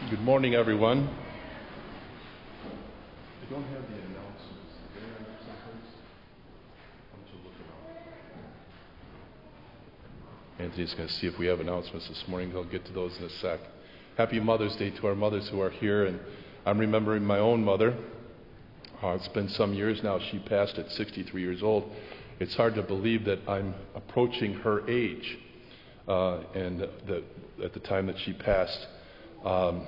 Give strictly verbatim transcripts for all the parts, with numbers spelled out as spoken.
Good morning, everyone. I don't have the announcements. Are they on someplace? Why don't you look it up? Anthony's going to see if we have announcements this morning. He'll get to those in a sec. Happy Mother's Day to our mothers who are here. And I'm remembering my own mother. Uh, it's been some years now. She passed at sixty-three years old. It's hard to believe that I'm approaching her age. Uh, and the, at the time that she passed. Um,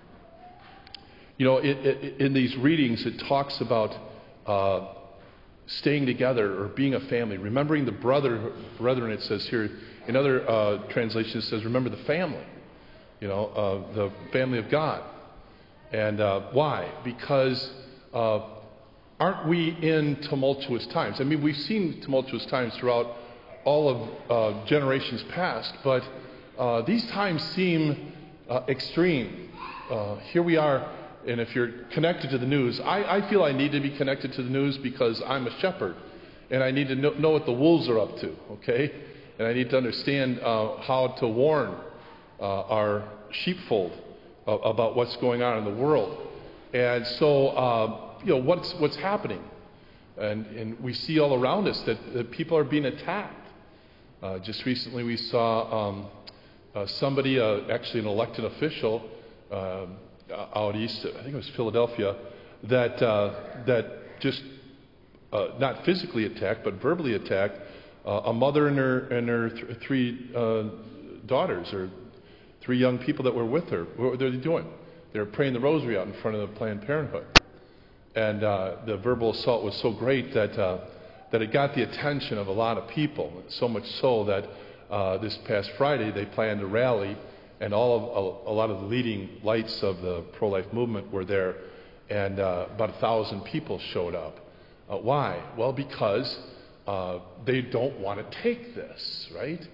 you know, it, it, in these readings, it talks about uh, staying together or being a family, remembering the brother, brethren. It says here. In other uh, translations, it says, "Remember the family." You know, uh, the family of God. And uh, why? Because uh, aren't we in tumultuous times? I mean, we've seen tumultuous times throughout all of uh, generations past, but uh, these times seem uh, extreme. Uh, here we are, and if you're connected to the news, I, I feel I need to be connected to the news because I'm a shepherd, and I need to know, know what the wolves are up to, okay? And I need to understand uh, how to warn uh, our sheepfold uh, about what's going on in the world. And so, uh, you know, what's what's happening? And, and we see all around us that, that people are being attacked. Uh, just recently we saw um, uh, somebody, uh, actually an elected official uh, out east, I think it was Philadelphia, that uh, that just uh, not physically attacked, but verbally attacked uh, a mother and her and her th- three uh, daughters, or three young people that were with her. What were they doing? They were praying the rosary out in front of the Planned Parenthood. And uh, the verbal assault was so great that uh, that it got the attention of a lot of people, so much so that uh, this past Friday they planned a rally, and all of a, a lot of the leading lights of the pro-life movement were there, and uh, about a thousand people showed up. Uh, why? Well, because uh, they don't want to take this, right?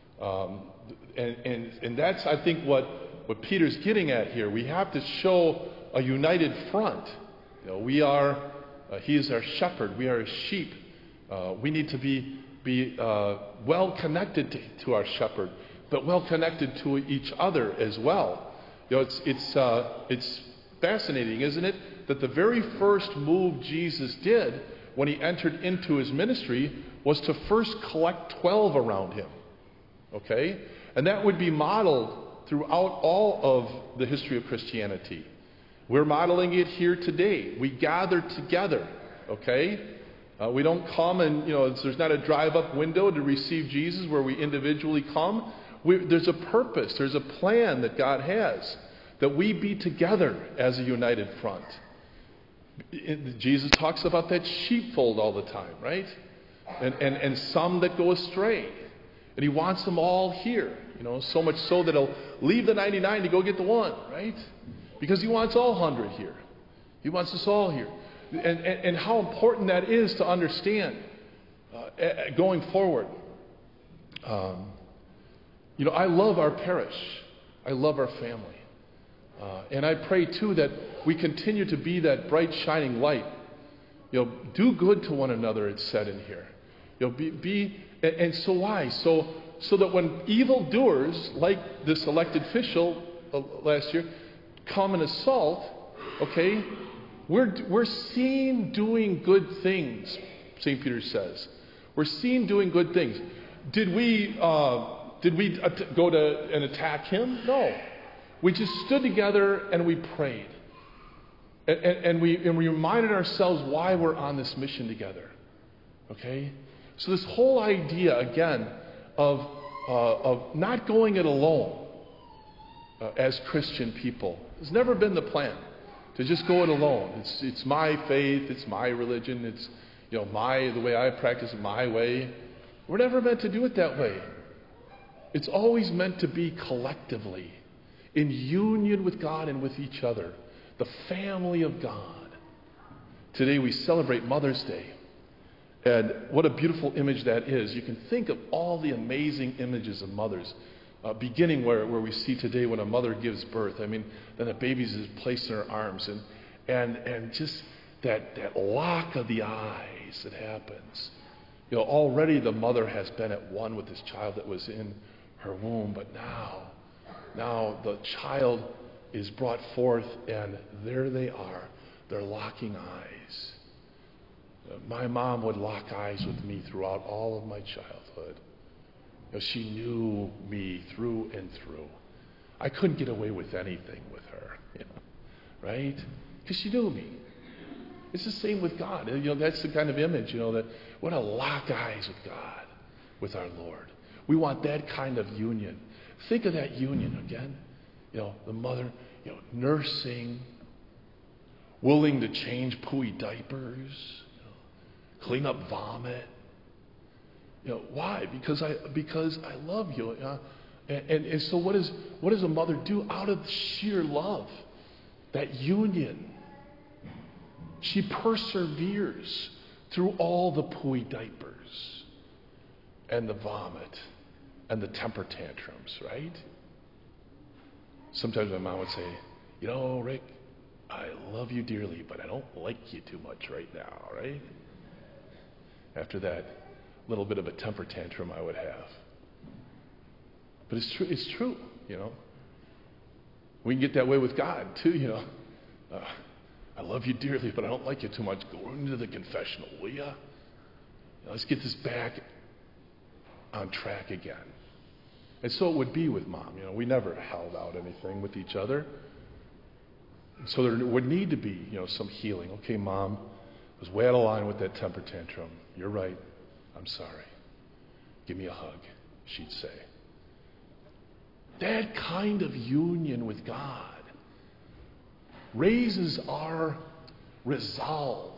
Um, and, and and that's, I think, what what Peter's getting at here. We have to show a united front. You know, we are. Uh, he is our shepherd. We are his sheep. Uh, we need to be be uh, well connected to, to our shepherd, but well connected to each other as well. You know, it's it's uh, it's fascinating, isn't it, that the very first move Jesus did when he entered into his ministry was to first collect twelve around him. Okay, and that would be modeled throughout all of the history of Christianity. We're modeling it here today. We gather together. Okay. Uh, we don't come and, you know, there's not a drive-up window to receive Jesus where we individually come. We, there's a purpose, there's a plan that God has, that we be together as a united front. It, Jesus talks about that sheepfold all the time, right? And, and, and some that go astray. And he wants them all here, you know, so much so that he'll leave the ninety-nine to go get the one, right? Because he wants all one hundred here. He wants us all here. And, and, and how important that is to understand uh, going forward. Um, you know, I love our parish. I love our family. Uh, and I pray, too, that we continue to be that bright, shining light. You know, do good to one another, it's said in here. You know, be, be and, and so why? So, so that when evildoers, like this elected official uh, last year, come and assault, okay, We're, we're seen doing good things, Saint Peter says. We're seen doing good things. Did we uh, did we at- go to and attack him? No. We just stood together and we prayed. And, and, and, we, and we reminded ourselves why we're on this mission together. Okay? So this whole idea, again, of, uh, of not going it alone uh, as Christian people has never been the plan. To just go it alone. It's it's my faith, it's my religion, it's, you know, my the way I practice it, my way. We're never meant to do it that way. It's always meant to be collectively, in union with God and with each other, the family of God. Today we celebrate Mother's Day. And what a beautiful image that is. You can think of all the amazing images of mothers. Uh, beginning where, where we see today when a mother gives birth. I mean, then the baby is placed in her arms, and and and just that, that lock of the eyes that happens. You know, already the mother has been at one with this child that was in her womb, but now, now the child is brought forth, and there they are. They're locking eyes. My mom would lock eyes with me throughout all of my childhood. You know, she knew me through and through. I couldn't get away with anything with her, you know, right? Because she knew me. It's the same with God. You know, that's the kind of image, you know, that we want to lock eyes with God, with our Lord. We want that kind of union. Think of that union again. You know, the mother, you know, nursing, willing to change pooey diapers, you know, clean up vomit. You know, why? Because I because I love you. Uh, and, and, and so what, is, what does a mother do out of sheer love? That union. She perseveres through all the pooey diapers and the vomit and the temper tantrums, right? Sometimes my mom would say, you know, Rick, I love you dearly, but I don't like you too much right now, right? After that little bit of a temper tantrum I would have. But it's true, it's true, you know. We can get that way with God, too, you know. Uh, I love you dearly, but I don't like you too much. Go into the confessional, will you? Let's get this back on track again. And so it would be with Mom. You know, we never held out anything with each other. So there would need to be, you know, some healing. Okay, Mom, I was way out of line with that temper tantrum. You're right. I'm sorry. Give me a hug, she'd say. That kind of union with God raises our resolve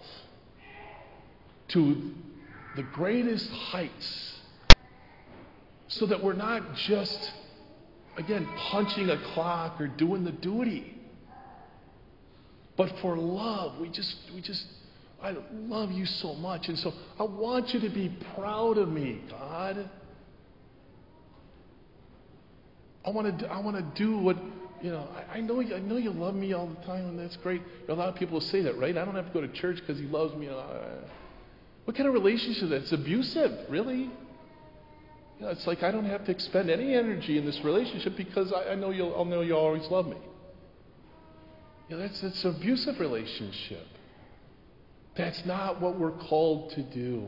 to the greatest heights, so that we're not just, again, punching a clock or doing the duty, but for love. We just, we just, I love you so much, and so I want you to be proud of me, God. I want to, I want to do what, you know, I, I know, I know you love me all the time, and that's great. A lot of people say that, right? I don't have to go to church because he loves me. What kind of relationship is that? It's abusive, really. You know, it's like I don't have to expend any energy in this relationship because I, I know you'll, I'll know you'll always love me. You know, that's, that's an abusive relationship. That's not what we're called to do.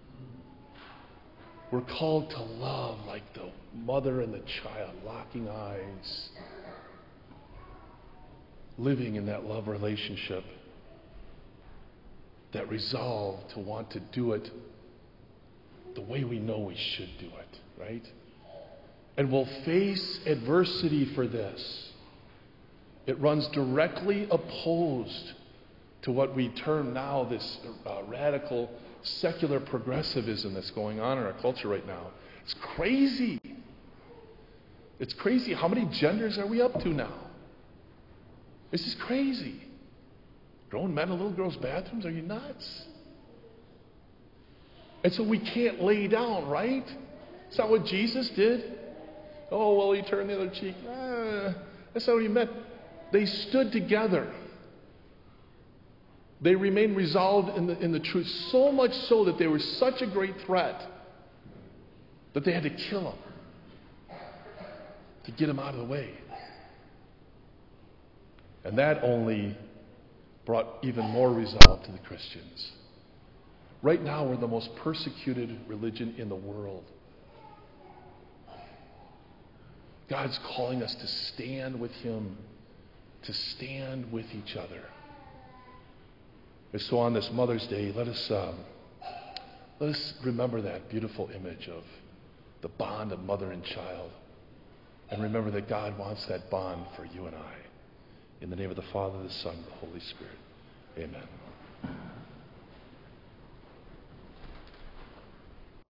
We're called to love like the mother and the child, locking eyes, living in that love relationship, that resolve to want to do it the way we know we should do it, right? And we'll face adversity for this. It runs directly opposed to what we term now this uh, radical secular progressivism that's going on in our culture right now. It's crazy. It's crazy. How many genders are we up to now? This is crazy. Grown men in little girls' bathrooms? Are you nuts? And so we can't lay down, right? Is that what Jesus did? Oh, well, he turned the other cheek. Ah, that's not what he meant. They stood together. They remained resolved in the, in the truth, so much so that they were such a great threat that they had to kill him to get him out of the way. And that only brought even more resolve to the Christians. Right now, we're the most persecuted religion in the world. God's calling us to stand with him, to stand with each other. And so on this Mother's Day, let us um, let us remember that beautiful image of the bond of mother and child. And remember that God wants that bond for you and I. In the name of the Father, the Son, and the Holy Spirit. Amen.